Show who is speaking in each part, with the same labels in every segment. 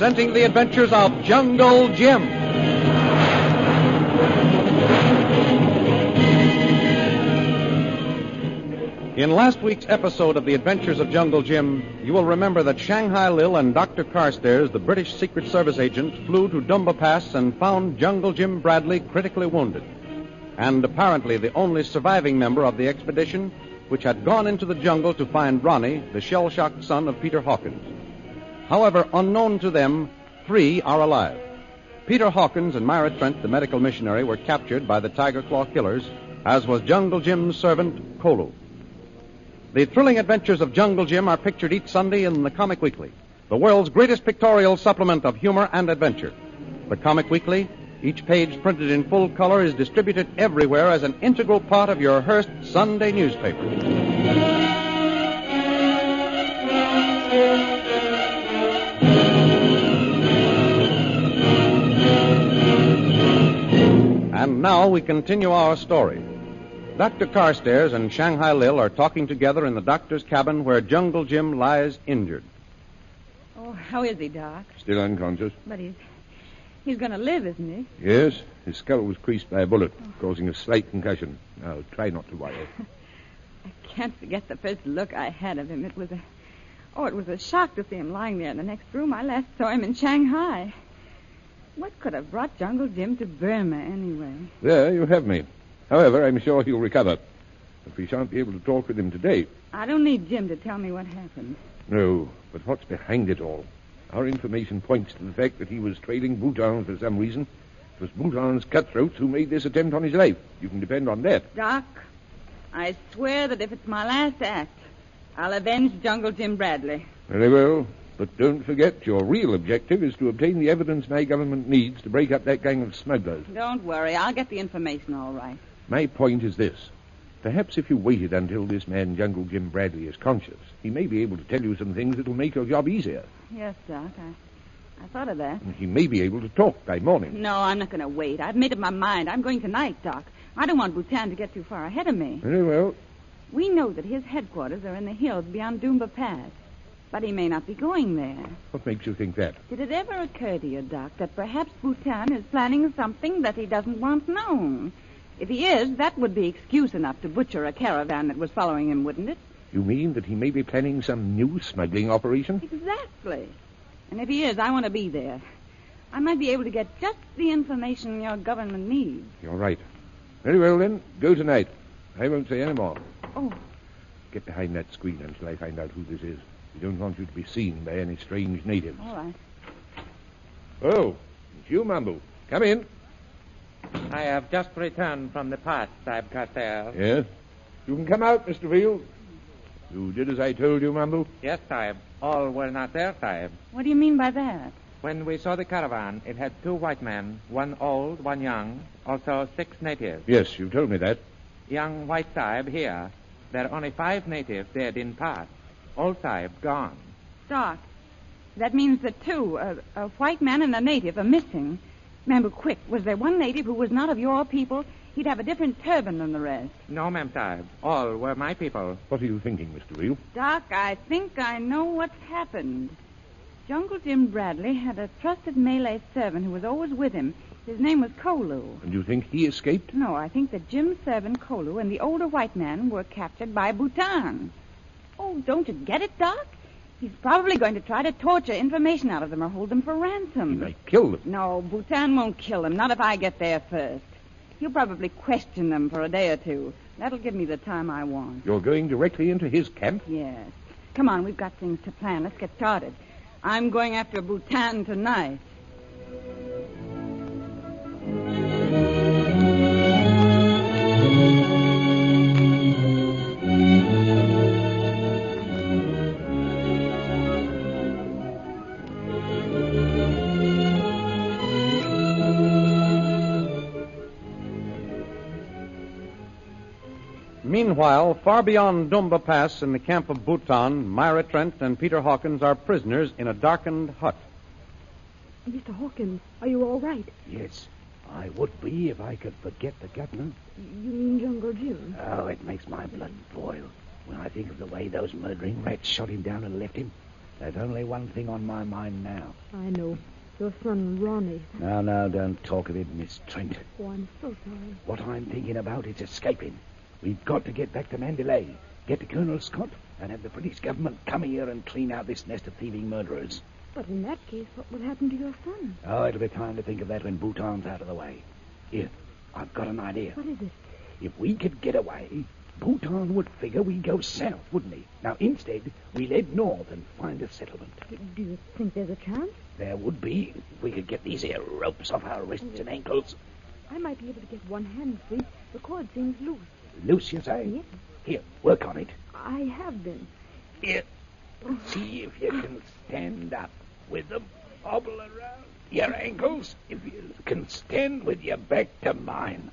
Speaker 1: presenting the adventures of Jungle Jim. In last week's episode of The Adventures of Jungle Jim, you will remember that Shanghai Lil and Dr. Carstairs, the British Secret Service agent, flew to Dumba Pass and found Jungle Jim Bradley critically wounded, and apparently the only surviving member of the expedition which had gone into the jungle to find Ronnie, the shell-shocked son of Peter Hawkins. However, unknown to them, 3 are alive. Peter Hawkins and Myra Trent, the medical missionary, were captured by the Tiger Claw killers, as was Jungle Jim's servant, Kolu. The thrilling adventures of Jungle Jim are pictured each Sunday in the Comic Weekly, the world's greatest pictorial supplement of humor and adventure. The Comic Weekly, each page printed in full color, is distributed everywhere as an integral part of your Hearst Sunday newspaper. And now we continue our story. Dr. Carstairs and Shanghai Lil are talking together in the doctor's cabin where Jungle Jim lies injured.
Speaker 2: Oh, how is he, Doc?
Speaker 3: Still unconscious.
Speaker 2: But he's going to live, isn't he?
Speaker 3: Yes. His skull was creased by a bullet, causing a slight concussion. Now, try not to worry.
Speaker 2: I can't forget the first look I had of him. It was a shock to see him lying there in the next room. I last saw him in Shanghai. What could have brought Jungle Jim to Burma, anyway?
Speaker 3: There, you have me. However, I'm sure he'll recover. But we shan't be able to talk with him today.
Speaker 2: I don't need Jim to tell me what happened.
Speaker 3: No, but what's behind it all? Our information points to the fact that he was trailing Bhutan for some reason. It was Bhutan's cutthroats who made this attempt on his life. You can depend on that.
Speaker 2: Doc, I swear that if it's my last act, I'll avenge Jungle Jim Bradley.
Speaker 3: Very well. But don't forget, your real objective is to obtain the evidence my government needs to break up that gang of smugglers.
Speaker 2: Don't worry. I'll get the information all right.
Speaker 3: My point is this. Perhaps if you waited until this man, Jungle Jim Bradley, is conscious, he may be able to tell you some things that will make your job easier.
Speaker 2: Yes, Doc. I thought of that.
Speaker 3: And he may be able to talk by morning.
Speaker 2: No, I'm not going to wait. I've made up my mind. I'm going tonight, Doc. I don't want Bhutan to get too far ahead of me.
Speaker 3: Very well.
Speaker 2: We know that his headquarters are in the hills beyond Dumba Pass. But he may not be going there.
Speaker 3: What makes you think that?
Speaker 2: Did it ever occur to you, Doc, that perhaps Bhutan is planning something that he doesn't want known? If he is, that would be excuse enough to butcher a caravan that was following him, wouldn't it?
Speaker 3: You mean that he may be planning some new smuggling operation?
Speaker 2: Exactly. And if he is, I want to be there. I might be able to get just the information your government needs.
Speaker 3: You're right. Very well, then. Go tonight. I won't say any more.
Speaker 2: Oh.
Speaker 3: Get behind that screen until I find out who this is. We don't want you to be seen by any strange natives.
Speaker 2: All right.
Speaker 3: Oh, it's you, Mambu. Come in.
Speaker 4: I have just returned from the pass, Sahib Carstairs.
Speaker 3: Yes? You can come out, Mr. Field. You did as I told you, Mambu?
Speaker 4: Yes, Sahib. All were not there, Sahib.
Speaker 2: What do you mean by that?
Speaker 4: When we saw the caravan, it had 2 white men, 1 old, 1 young, also 6 natives.
Speaker 3: Yes, you told me that.
Speaker 4: Young white Sahib here. There are only 5 natives dead in pass. Old Sahib gone.
Speaker 2: Doc, that means that 2, a white man and a native, are missing. Remember, quick, was there one native who was not of your people? He'd have a different turban than the rest.
Speaker 4: No, ma'am, Sahib. All were my people.
Speaker 3: What are you thinking, Mr. Reel?
Speaker 2: Doc, I think I know what's happened. Jungle Jim Bradley had a trusted Malay servant who was always with him. His name was Kolu.
Speaker 3: And you think he escaped?
Speaker 2: No, I think that Jim's servant, Kolu, and the older white man were captured by Bhutan. Oh, don't you get it, Doc? He's probably going to try to torture information out of them or hold them for ransom.
Speaker 3: He might kill them.
Speaker 2: No, Bhutan won't kill them, not if I get there first. He'll probably question them for a day or 2. That'll give me the time I want.
Speaker 3: You're going directly into his camp?
Speaker 2: Yes. Come on, we've got things to plan. Let's get started. I'm going after Bhutan tonight.
Speaker 1: Meanwhile, far beyond Dumba Pass in the camp of Bhutan, Myra Trent and Peter Hawkins are prisoners in a darkened hut.
Speaker 5: Mr. Hawkins, are you all right?
Speaker 6: Yes, I would be if I could forget the governor.
Speaker 5: You mean Jungle Jim?
Speaker 6: Oh, it makes my blood boil when I think of the way those murdering rats shot him down and left him. There's only one thing on my mind now.
Speaker 5: I know. Your son, Ronnie.
Speaker 6: No, don't talk of it, Miss Trent.
Speaker 5: Oh, I'm so sorry.
Speaker 6: What I'm thinking about is escaping. We've got to get back to Mandalay, get to Colonel Scott, and have the British government come here and clean out this nest of thieving murderers.
Speaker 5: But in that case, what would happen to your son?
Speaker 6: Oh, it'll be time to think of that when Bhutan's out of the way. Here, I've got an idea.
Speaker 5: What is it?
Speaker 6: If we could get away, Bhutan would figure we go south, wouldn't he? Now, instead, we head north and find a settlement.
Speaker 5: Do you think there's a chance?
Speaker 6: There would be if we could get these here ropes off our wrists and ankles.
Speaker 5: I might be able to get one hand free. The cord seems loose.
Speaker 6: Loose, you say?
Speaker 5: Yes.
Speaker 6: Here, work on it.
Speaker 5: I have been.
Speaker 6: Here, see if you can stand up with them. Hobble around your ankles. If you can stand with your back to mine.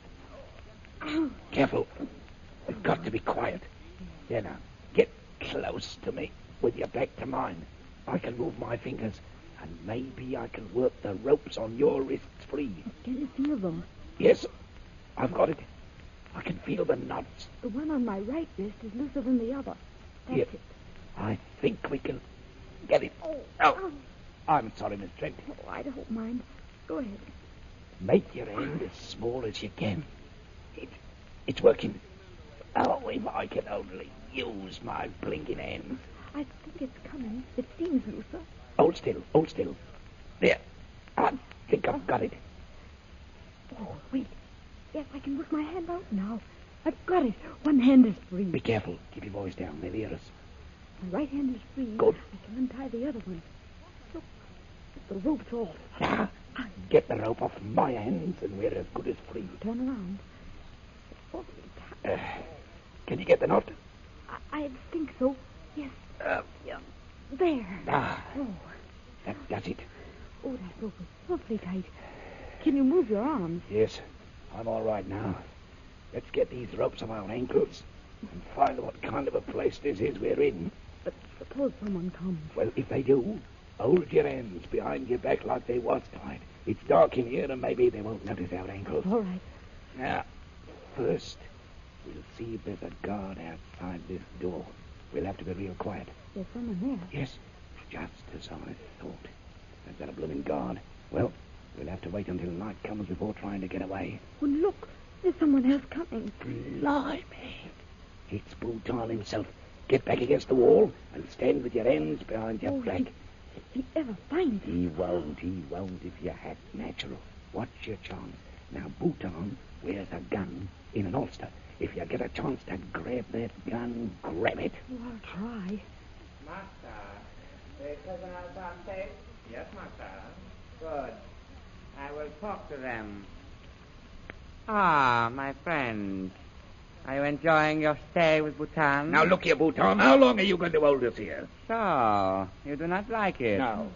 Speaker 6: Careful. We've got to be quiet. There now. Get close to me with your back to mine. I can move my fingers, and maybe I can work the ropes on your wrists free.
Speaker 5: Can you feel them?
Speaker 6: Yes, I've got it. I can feel the knots.
Speaker 5: The one on my right wrist is looser than the other. That's
Speaker 6: Here.
Speaker 5: it.
Speaker 6: I think we can get it. Oh, I'm sorry, Miss Trent.
Speaker 5: Oh, I don't mind. Go ahead.
Speaker 6: Make your end as small as you can. It's working. Oh, if I could only use my blinking hands.
Speaker 5: I think it's coming. It seems looser.
Speaker 6: Hold still. There. I think I've got it.
Speaker 5: Oh, wait. Yes, I can work my hand out now. I've got it. One hand is free.
Speaker 6: Be careful. Keep your voice down. They'll hear us.
Speaker 5: My right hand is free.
Speaker 6: Good.
Speaker 5: I can untie the other one. Look, the rope's off.
Speaker 6: Now, get the rope off my hands and we're as good as free.
Speaker 5: Turn around. Oh,
Speaker 6: Can you get the knot?
Speaker 5: I think so. Yes. Yeah. There. Oh.
Speaker 6: That's it.
Speaker 5: Oh, that rope is awfully tight. Can you move your arms?
Speaker 6: Yes, I'm all right now. Let's get these ropes off our ankles and find what kind of a place this is we're in.
Speaker 5: But suppose someone comes.
Speaker 6: Well, if they do, hold your hands behind your back like they was tied. It's dark in here and maybe they won't notice our ankles.
Speaker 5: All right.
Speaker 6: Now, first, we'll see if there's a guard outside this door. We'll have to be real quiet.
Speaker 5: There's someone there.
Speaker 6: Yes, just as I thought. Is that a blooming guard? Well, we'll have to wait until night comes before trying to get away.
Speaker 5: Oh, look. There's someone else coming.
Speaker 6: Blimey. It's Bhutan himself. Get back against the wall and stand with your hands behind your back.
Speaker 5: If he ever finds it.
Speaker 6: He won't if you act natural. Watch your chance. Now, Bhutan wears a gun in an holster. If you get a chance to grab that gun, grab it.
Speaker 5: Oh, I'll try.
Speaker 4: Master, is President Alban safe? Yes, Master. Good. I will talk to them. Ah, my friend. Are you enjoying your stay with Bhutan?
Speaker 6: Now, look here, Bhutan. How long are you going to hold us here?
Speaker 4: So, you do not like it?
Speaker 6: No.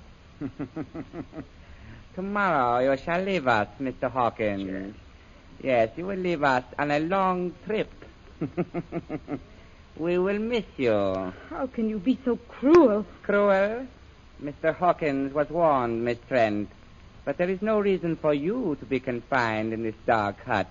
Speaker 4: Tomorrow you shall leave us, Mr. Hawkins.
Speaker 6: Sure.
Speaker 4: Yes, you will leave us on a long trip. We will miss you.
Speaker 5: How can you be so cruel?
Speaker 4: Cruel? Mr. Hawkins was warned, Miss Trent. But there is no reason for you to be confined in this dark hut.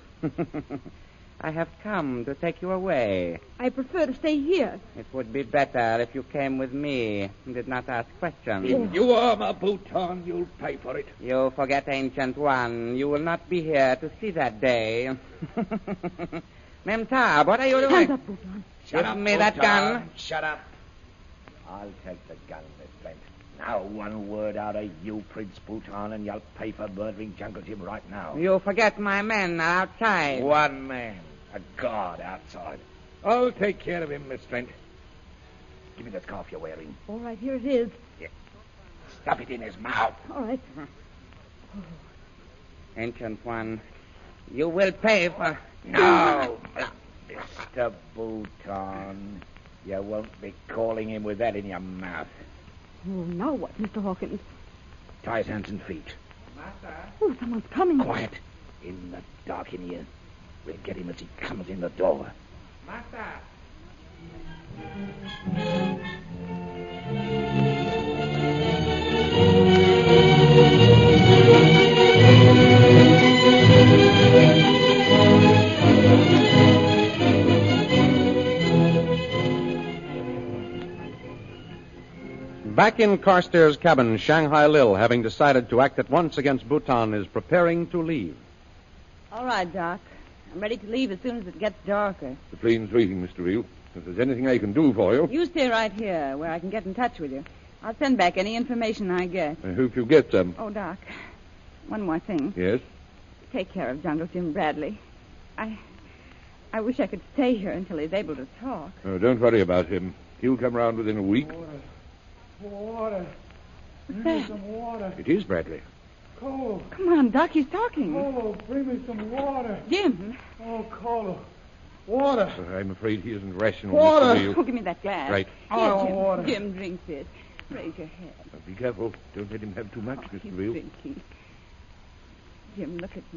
Speaker 4: I have come to take you away.
Speaker 5: I prefer to stay here.
Speaker 4: It would be better if you came with me and did not ask questions.
Speaker 6: If you harm a Bhutan, you'll pay for it.
Speaker 4: You forget, Ancient One. You will not be here to see that day. Memtab, what are you doing?
Speaker 5: Hands up, Bhutan.
Speaker 4: Give me that gun.
Speaker 6: Shut up. I'll take the gun, Miss Trent. Now, one word out of you, Prince Bhutan, and you'll pay for murdering Jungle Jim right now.
Speaker 4: You forget my men are outside.
Speaker 6: One man, a guard outside. I'll take care of him, Miss Trent. Give me the scarf you're wearing.
Speaker 5: All right, here it is.
Speaker 6: Stuff it in his mouth.
Speaker 5: All right.
Speaker 4: Ancient One, you will pay for...
Speaker 6: No, Mr. Bhutan. You won't be calling him with that in your mouth.
Speaker 5: Oh, now what, Mr. Hawkins?
Speaker 6: Tie his hands and feet.
Speaker 4: Master.
Speaker 5: Oh, someone's coming.
Speaker 6: Quiet. In the dark in here. We'll get him as he comes in the door.
Speaker 4: Master.
Speaker 1: Back in Carstairs' cabin, Shanghai Lil, having decided to act at once against Bhutan, is preparing to leave.
Speaker 2: All right, Doc. I'm ready to leave as soon as it gets darker.
Speaker 3: The plane's waiting, Mr. Reel. If there's anything I can do for you...
Speaker 2: You stay right here where I can get in touch with you. I'll send back any information I get.
Speaker 3: I hope you get some.
Speaker 2: Oh, Doc, one more thing.
Speaker 3: Yes?
Speaker 2: Take care of Jungle Jim Bradley. I wish I could stay here until he's able to talk.
Speaker 3: Oh, don't worry about him. He'll come round within a week.
Speaker 7: Water.
Speaker 2: What's
Speaker 7: Bring me
Speaker 2: that?
Speaker 7: some water.
Speaker 3: It is Bradley.
Speaker 7: Colo.
Speaker 2: Come on, Doc, he's talking.
Speaker 7: Colo, bring me some water.
Speaker 2: Jim.
Speaker 7: Oh, Colo. Water.
Speaker 3: I'm afraid he isn't rational,
Speaker 7: Water.
Speaker 3: Mr. Reel.
Speaker 2: Oh, give me that glass.
Speaker 3: Right.
Speaker 7: I
Speaker 2: Here,
Speaker 7: want
Speaker 2: Jim.
Speaker 7: water.
Speaker 2: Jim, drink this. Raise your head.
Speaker 3: Now, be careful. Don't let him have too much,
Speaker 2: He's
Speaker 3: Mr. Reel.
Speaker 2: drinking. Jim, look at me.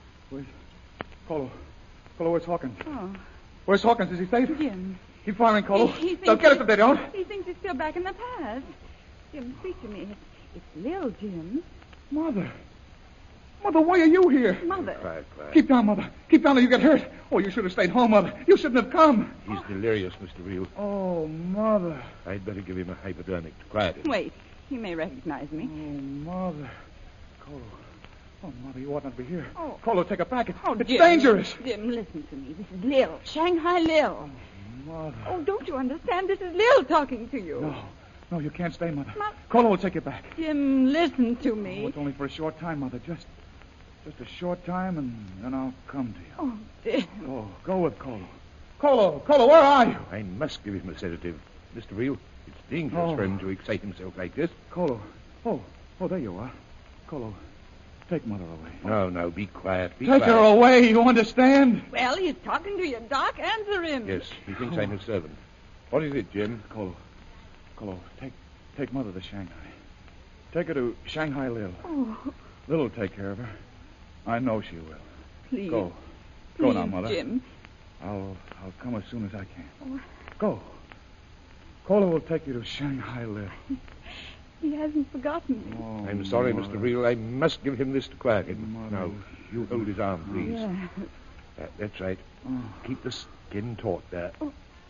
Speaker 7: Colo. Colo, where's Hawkins?
Speaker 2: Oh,
Speaker 7: Where's Hawkins? Is he safe?
Speaker 2: Jim.
Speaker 7: Keep firing, Colo.
Speaker 2: He thinks
Speaker 7: They'll get us
Speaker 2: he-
Speaker 7: if they don't.
Speaker 2: He thinks he's still back in the past. Jim, speak to me. It's Lil, Jim.
Speaker 7: Mother. Mother, why are you here?
Speaker 2: Mother.
Speaker 3: Quiet.
Speaker 7: Keep down, Mother. Keep down or you get hurt. Oh, you should have stayed home, Mother. You shouldn't have come.
Speaker 3: He's delirious, Mr. Reel.
Speaker 7: Oh, Mother.
Speaker 3: I'd better give him a hypodermic to quiet him.
Speaker 2: Wait. He may recognize me.
Speaker 7: Oh, Mother. Colo. Oh, Mother, you ought not to be here.
Speaker 2: Oh.
Speaker 7: Colo, take it back. It's
Speaker 2: Jim.
Speaker 7: dangerous.
Speaker 2: Jim, listen to me. This is Lil. Shanghai Lil.
Speaker 7: Mother.
Speaker 2: Oh, don't you understand? This is Lil talking to you.
Speaker 7: No, you can't stay, Mother.
Speaker 2: Ma-
Speaker 7: Colo will take you back.
Speaker 2: Jim, listen to
Speaker 7: Oh,
Speaker 2: me.
Speaker 7: it's only for a short time, Mother. Just a short time, and then I'll come to you.
Speaker 2: Oh, Jim.
Speaker 7: Oh, go with Colo. Colo, where are you?
Speaker 3: I must give him a sedative. Mr. Reel, it's dangerous
Speaker 7: Oh.
Speaker 3: for him to excite himself like this.
Speaker 7: Colo. Oh, there you are. Colo, take Mother away.
Speaker 3: No, be quiet. Be
Speaker 7: Take
Speaker 3: quiet.
Speaker 7: her away, you understand?
Speaker 2: Well, he's talking to you, Doc. Answer him.
Speaker 3: Yes, he thinks I'm his servant. What is it, Jim?
Speaker 7: Colo, take Mother to Shanghai. Take her to Shanghai Lil.
Speaker 2: Oh,
Speaker 7: Lil will take care of her. I know she will.
Speaker 2: please.
Speaker 7: Go
Speaker 2: Please,
Speaker 7: now, Mother.
Speaker 2: Jim.
Speaker 7: I'll come as soon as I can.
Speaker 2: Oh.
Speaker 7: Go. Colo will take you to Shanghai Lil.
Speaker 2: He hasn't forgotten me.
Speaker 7: Oh,
Speaker 3: I'm sorry,
Speaker 7: Mother.
Speaker 3: Mr. Reel. I must give him this to quiet him.
Speaker 7: Mother.
Speaker 3: Now, you hold his arm, please.
Speaker 2: Yeah.
Speaker 3: That's right.
Speaker 7: Oh.
Speaker 3: Keep the skin taut there.
Speaker 2: Oh.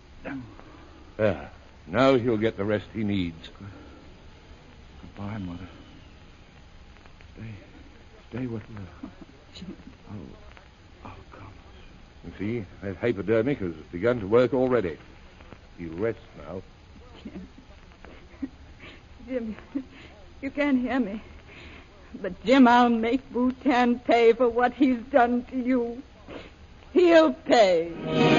Speaker 3: There. Now he'll get the rest he needs.
Speaker 7: Goodbye, Mother. Stay with Lil. I'll come.
Speaker 3: You see, that hypodermic has begun to work already. He'll rest now.
Speaker 2: Jim, you can't hear me. But, Jim, I'll make Bhutan pay for what he's done to you. He'll pay.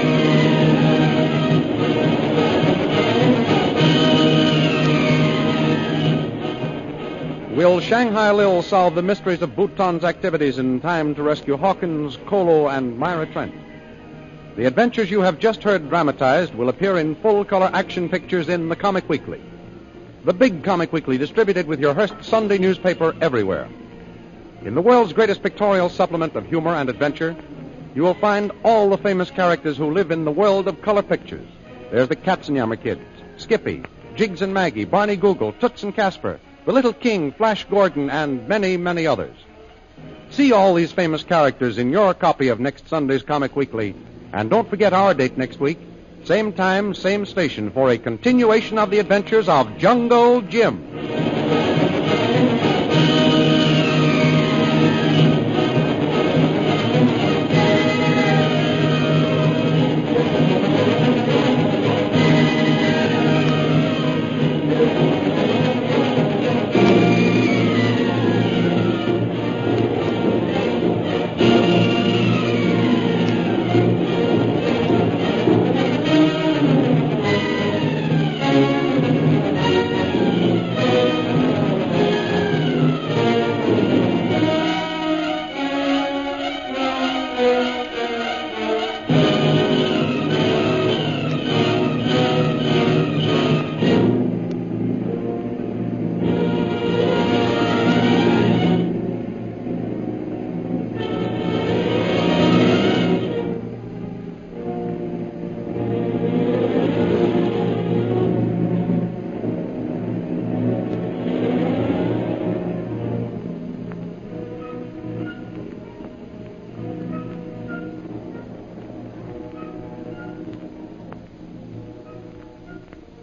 Speaker 1: Will Shanghai Lil solve the mysteries of Bhutan's activities in time to rescue Hawkins, Kolo, and Myra Trent? The adventures you have just heard dramatized will appear in full-color action pictures in the Comic Weekly. The big Comic Weekly distributed with your Hearst Sunday newspaper everywhere. In the world's greatest pictorial supplement of humor and adventure, you will find all the famous characters who live in the world of color pictures. There's the Katzenjammer Kids, Skippy, Jiggs and Maggie, Barney Google, Toots and Casper, the Little King, Flash Gordon, and many, many others. See all these famous characters in your copy of next Sunday's Comic Weekly. And don't forget our date next week, same time, same station, for a continuation of the adventures of Jungle Jim.